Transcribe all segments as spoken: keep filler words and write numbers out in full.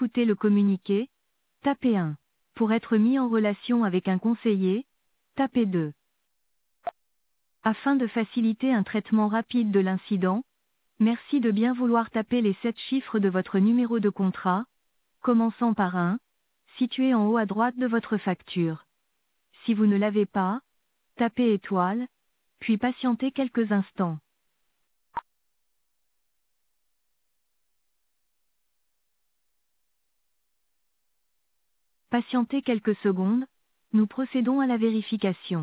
écouter le communiqué, tapez un. Pour être mis en relation avec un conseiller, tapez deux. Afin de faciliter un traitement rapide de l'incident, merci de bien vouloir taper les sept chiffres de votre numéro de contrat, commençant par un, situé en haut à droite de votre facture. Si vous ne l'avez pas, tapez étoile, puis patientez quelques instants. Patientez quelques secondes, nous procédons à la vérification.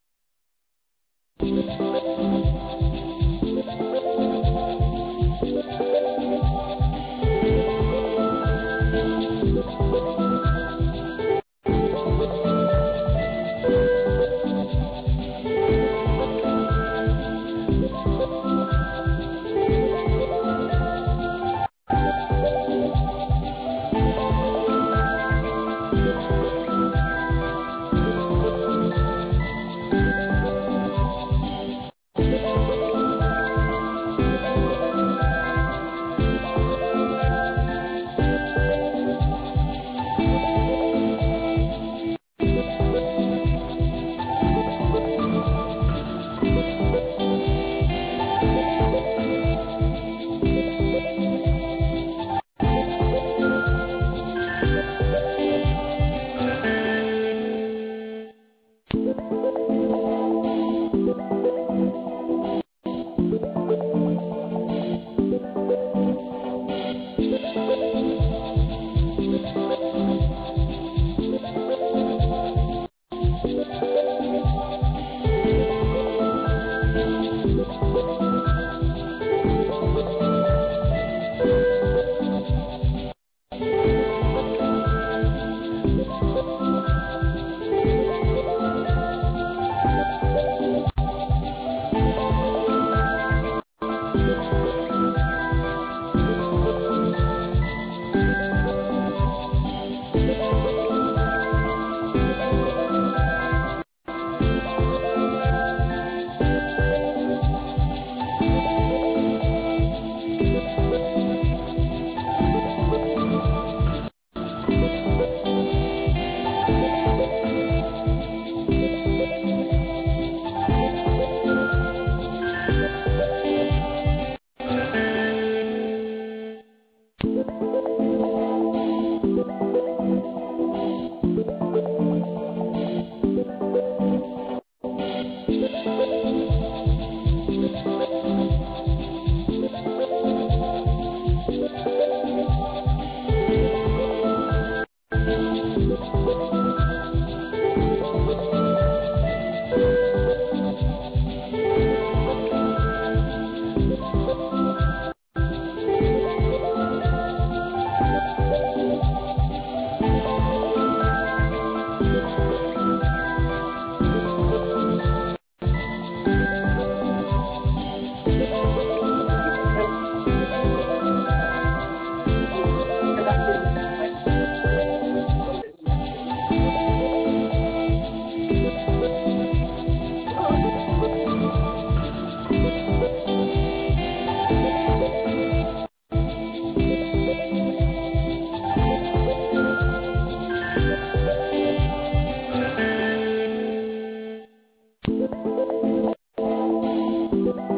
Thank you. Thank you.